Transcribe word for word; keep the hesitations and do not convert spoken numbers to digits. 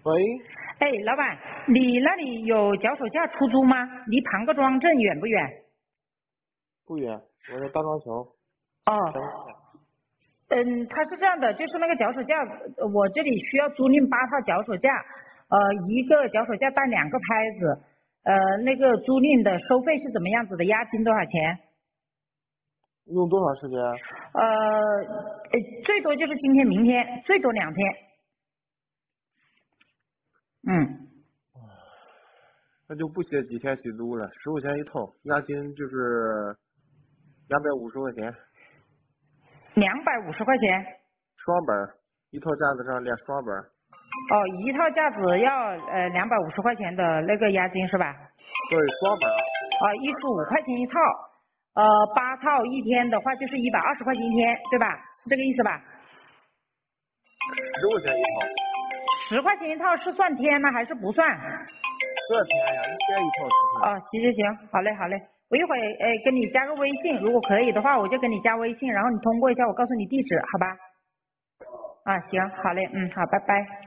喂， 哎，老板，你那里有脚手架出租吗？离庞各庄镇远不远？ 不远，我在大庄桥。 哦， 山东的。 嗯，他是这样的，就是那个脚手架，呃我这里需要租赁八套脚手架，呃，一个脚手架带两个拍子，呃，那个租赁的收费是怎么样子的？押金多少钱？ 用多长时间？ 呃，呃最多就是今天、明天，最多两天。嗯。 那就不写几天起租了，十块钱一套，押金就是两百五十块钱。 两百五十块钱。 双本，一套架子上连双本。 哦，一套架子要呃两百五十块钱的那个押金是吧？ 对，双本。 啊，一十五块钱一套，呃，八套一天的话就是一百二十块钱一天，对吧？是这个意思吧？ 十块钱一套。 十块钱一套是算天呢还是不算？ 算天呀，一天一套十块。 哦，行行行，好嘞好嘞，我一会儿呃跟你加个微信，如果可以的话我就跟你加微信，然后你通过一下，我告诉你地址，好吧？啊，行，好嘞，嗯，好，拜拜。